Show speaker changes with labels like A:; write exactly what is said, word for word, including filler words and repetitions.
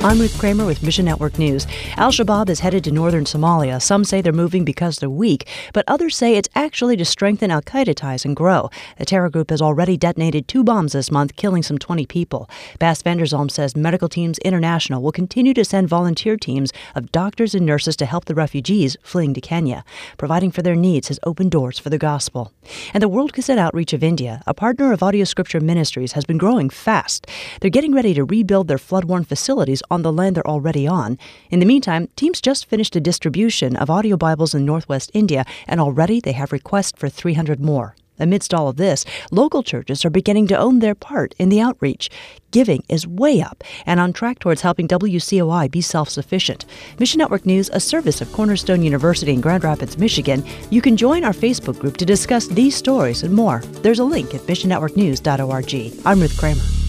A: I'm Ruth Kramer with Mission Network News. Al-Shabaab is headed to northern Somalia. Some say they're moving because they're weak, but others say it's actually to strengthen al-Qaeda ties and grow. The terror group has already detonated two bombs this month, killing some twenty people. Bas van der Zalm says Medical Teams International will continue to send volunteer teams of doctors and nurses to help the refugees fleeing to Kenya. Providing for their needs has opened doors for the gospel. And the World Cassette Outreach of India, a partner of Audio Scripture Ministries, has been growing fast. They're getting ready to rebuild their flood-worn facilities on the land they're already on. In the meantime, teams just finished a distribution of audio Bibles in northwest India, and already they have requests for three hundred more. Amidst all of this, local churches are beginning to own their part in the outreach. Giving is way up and on track towards helping W C O I be self-sufficient. Mission Network News, a service of Cornerstone University in Grand Rapids, Michigan. You can join our Facebook group to discuss these stories and more. There's a link at mission network news dot org. I'm Ruth Kramer.